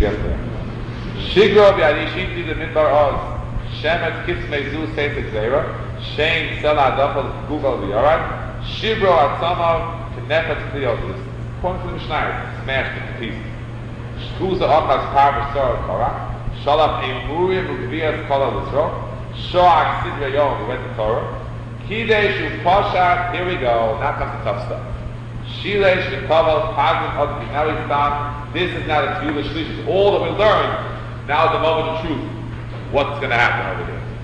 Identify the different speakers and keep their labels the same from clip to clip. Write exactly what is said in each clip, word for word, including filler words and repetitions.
Speaker 1: yesterday. Shigra v'adishiti the midbar oz. Shemet kismei zu seisek zera. Shein sela adachol gugal v'yorad. Shibro atzamav knefet kliyot. According to the Mishnah, smashed into pieces. Shkuza ochas par v'sor korah. Shalaf emurim u'gviyas kol al-Yisro. Shoak sidra yom, we went to Torah. Kidesh u'poshat, here we go, now comes the tough stuff. Shilesh v'kaval pazim od b'nari. This is not a tefillah shlish, it's all that we learned. Now at the moment of truth, what's going to happen over there.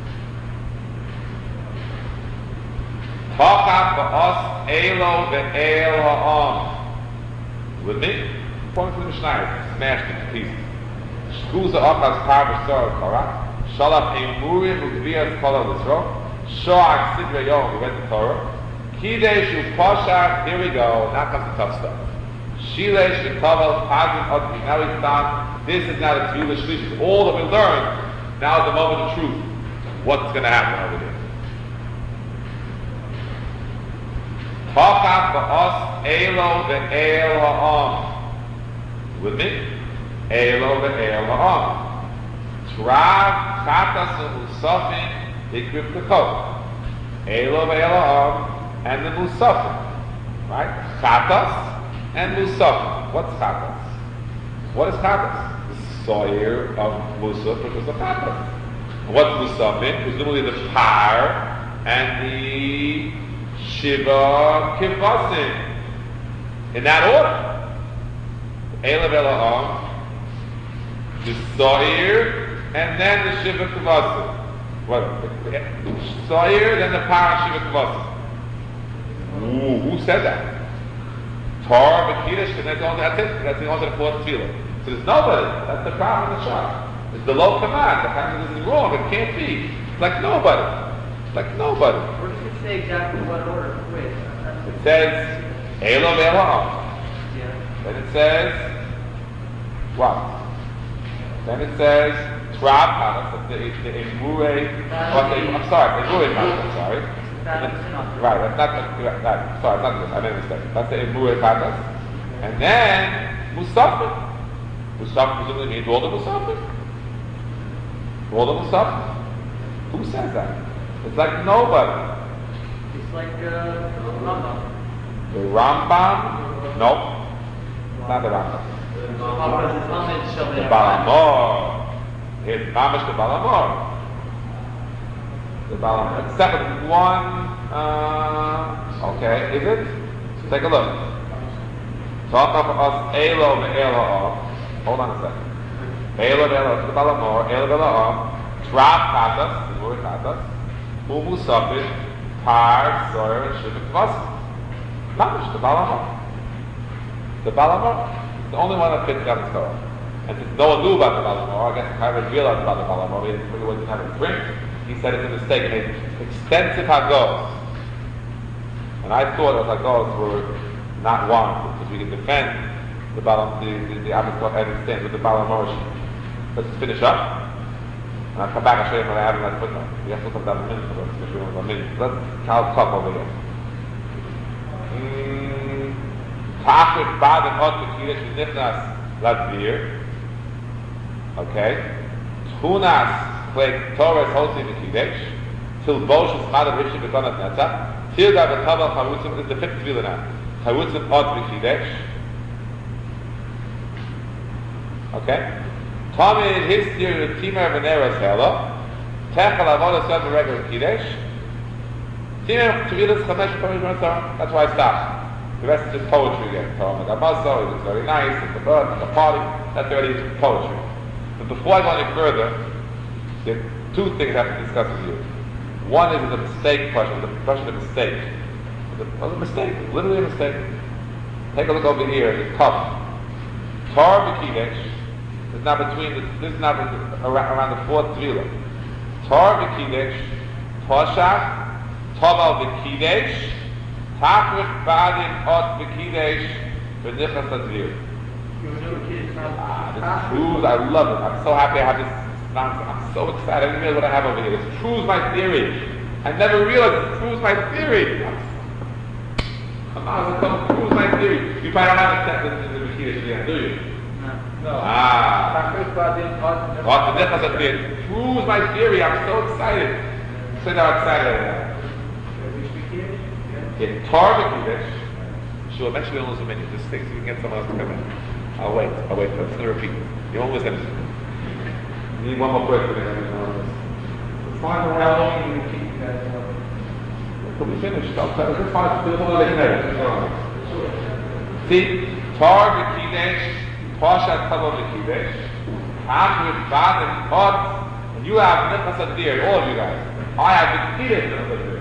Speaker 1: Tachach ba'os elo ve'el ha'am. With me? According to the Mishnah, smashed into pieces. Shkuza ochas par v'sor korah. Shalaf emurim u'gviyas kol al-Yisro. Shoak sidra yom, we went to Torah. Kidesh u'poshat, here we go, now comes the tough stuff. Shilesh v'kaval pazim od b'nari. This is not a tefillah shlish, it's all that we learned. Now at the moment of truth, what's going to happen over there. Tachach ba'os elo ve'el ha'am. With me? Elo ve'el ha'am. Trav chatas u'musafin ikrif l'kol. Elo ve'el ha'am and the musafin. Right? Chatas and musafin. What's chatas? What is chatas? The soyer of musaf, which was the chatas. What's musafin? Presumably the par and the shiva kivasim. In that order. Elo ve'el ha'am, the soyer, and then the shiva kivasim. What? The soyer, then the par and shiva kivasim. Ooh, who said that? Torah, B'kiddush, and that's, only, that's it. That's the only fourth tefillah. So there's nobody. That's the problem in the shop. It's the low command. The fact that this is wrong. It can't be. It's like nobody. It's like nobody.
Speaker 2: Where does it say exactly what order? Wait.
Speaker 1: It says, Elo ve'elam.
Speaker 2: Yeah.
Speaker 1: Then it says, what? Then it says, Trab Hamas, the Emure, I'm sorry, the Emure Hamas, I'm sorry. Right, that's not the, right, right, sorry, not this, I made a mistake. That's the Emure Hamas. And then, Musafin. Musafin presumably means all the Musafin. All the Musafin. Who says that? It's like nobody.
Speaker 2: It's like uh, Rambam.
Speaker 1: The Rambam? No. Not the Rambam. The Balamor. Here's Mamish the Balamor. The Balamor. Except for one, uh, okay, is it? So take a look. Talk of us, Elo ve'elo. Hold on a second. Elo ve'elo, the Balamor, Elo ve'elo. Trab Katas, the word Katas. Umu Safid, Par, Sawyer, and Shivik Vasim. Mamish the Balamor. The Balamor. The only one that fits down the Torah. And since no one knew about the Balamor, I guess I haven't realized about the Balamor, he didn't really have a drink, he said it's a mistake, and made extensive hagos. And I thought those hagos were not warranted, because we can defend the Balam, the, the, the Amish and it stands with the Balamor. Let's just finish up. And I'll come back and show you what I have in that footnote. We have to look at that in a minute, but let's show you in a minute. Let's count top over here. Tachrit bad and hot b'kiddush v'nichnas ladvir. Okay. Tchunas play Torah hosi b'kiddush. Till bosh is mad of rishim b'tonat netzach. Till da v'tavel charutzim. This is the fifth tefillah now. Charutzim hot b'kiddush. Okay. Tommy in his theory with Timur v'neras hela. Techel avodah sod b'regel b'kiddush. Timur tefillahs chamesh parim. That's why I stopped. The rest is just poetry again. Torah Magamazo, it looks very nice, it's a bird, it's a party, that's already poetry. But before I go any further, there are two things I have to discuss with you. One is the mistake question, the question of mistake. It was a mistake, literally a mistake. Take a look over here at the cup. Torah B'Kiddush is not between, the, this is not around, around the fourth tefillah. Torah B'Kiddush, Toshach, Tomal B'Kiddush, Tachrit Badim Ot B'Kiddush V'nichas Ladvir. Ah, this proves, I love it. I'm so happy I have this nonsense. I'm so excited. I didn't realize what I have over here. This proves my theory. I never realized this proves my theory. I'm not going to prove my theory. You probably don't have the text in the B'Kiddush again, do you?
Speaker 2: No. No.
Speaker 1: Ah.
Speaker 2: Tachlis Badin Hot.
Speaker 1: What the difference of it proves my theory. I'm so excited. So now excited right now. In Torah Kiddush, sure, eventually we'll lose a minute. Just think so you can get someone else to come in. I'll wait. I'll wait. I'm just going to repeat. You won't lose anything. You need one more break for the next one.
Speaker 2: How long do you keep you guys up?
Speaker 1: Can we finish? I'll tell you. It's fine. Do the whole thing there. See, Torah Kiddush, Pashat Tavo Kiddush, Achmed Bad and Hot, and you have Nichas Adir, all of you guys. I have the Kiddush Nichas Adir.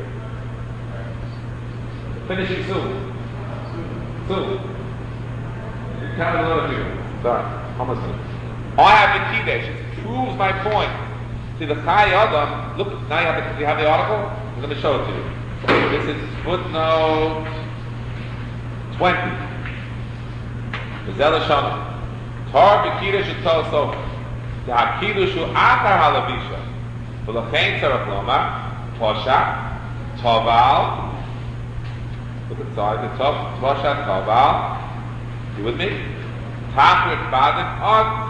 Speaker 1: Finishing soon. Soon. You can't a lot of you. Sorry. Almost soon. I have the Kiddush. It proves my point. See, the Chai Adam, look, now you have the, you have the article? I'm going to show it to you. This is footnote twenty. Zel Shana. Tar b'Kiddush u'tol sofer. The HaKiddush u'achar halavisha. V'lachein tzarech lomar, Tosha, Toval. Look at the side, the top, Tosha, Toval. You with me? Tachrit Badim Ot.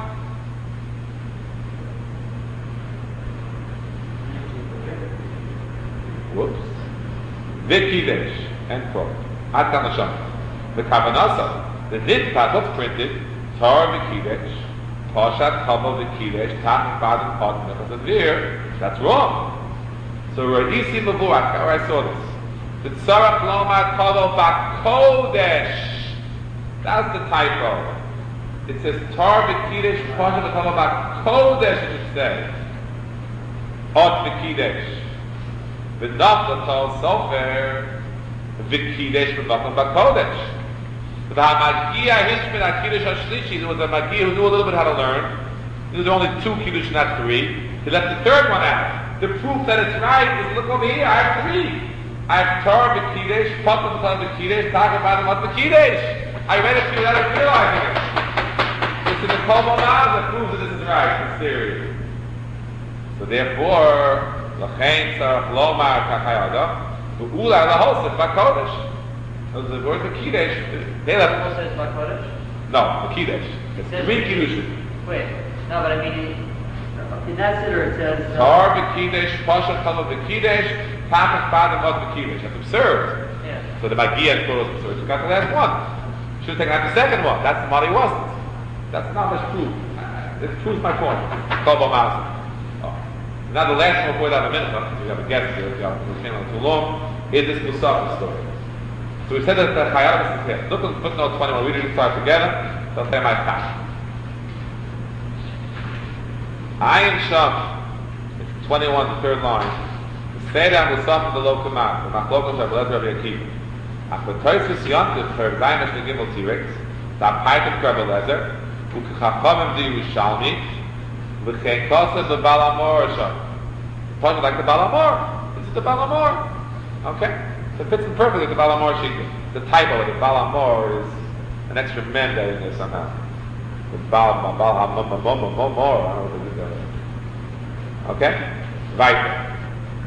Speaker 1: Whoops. V'Kiddush. End quote. Ad kan Hashem. The Kavanasa, the Nitpat, what's printed? Torah v'Kiddush, Pashat Chava v'Kiddush, Tachrit Badim Ot. Nechas Adir. That's wrong. So Ra'isi Mavurak, how I saw this. The Tzarech Lomar Tavo Ba'Kodesh. That's the typo. It says Torah v'Kiddush, Pashat Tavo Ba'Kodesh, it should say. Ot v'Kiddush. V'nachla Tol Sofer v'Kiddush v'nachla Ba'Kodesh. But the Hamagia Hishmin HaKiddush HaShlishi, there was a Magia who knew a little bit how to learn. There was only two Kiddush, not three. He left the third one out. The proof that it's right is, look over here, I have three. I have Torah v'Kiddush, Patam Torah v'Kiddush, Tachrit Badim Ot v'Kiddush. I read it to you without even realizing it. It's in the Kol Maz that proves that this is right, it's theory. So therefore, L'chein tzarech lomar kachai adam, v'ulai lahosef b'kodesh. Those are the words of Kiddush. They left.
Speaker 2: What says Bakodesh?
Speaker 1: No, the Kiddush. It's three Kiddushes.
Speaker 2: Wait, no, but I mean, in that sitter it says.
Speaker 1: Tar v'Kiddush, Pashat Chava v'Kiddush, Tachrit Badim Ot v'Kiddush. That's absurd.
Speaker 2: Yeah.
Speaker 1: So the Magia quote was absurd. You got the last one. Should have taken out the second one. That's the money wasn't. That's not much proof. It proves my point. Kobo Maz. Oh. Now the last one, before that, a minute, because we have a guest here. We have a too long. Is this Musaf story? So we said that the Chayyim is here. Look at footnote twenty-one. We didn't start together. So I'll say my time. Ayin Sham. It's twenty-one, the third line. The Seder Musaf of the low command. The Machlokos of Rabbi Lezer Rabbi Akiva. After Toysus Yontif, her Zainish the Gimel T-Rex, the Apaitim Rabbi Lezer, Ukachachamim the Yerushalmi, V'chein Kosev the Balamor Sham. Talking like the Balamor. This is the Balamor. Okay? So it fits in perfectly with the Balamor Shikha. The typo of the Balamor is an extra mem in there somehow. The Balamor, Balamor, Balamor, I don't know what it is. Okay? Right.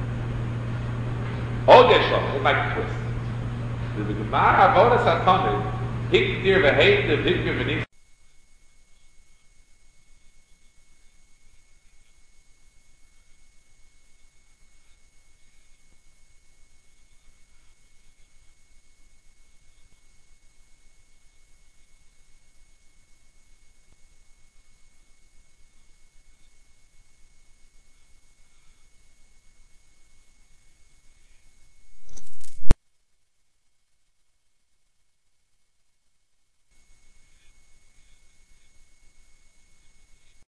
Speaker 1: Odeshlo, it might twist. The Gemara Avodas HaTamid, Hikdir v'Heikdir, Hikdir v'Nik.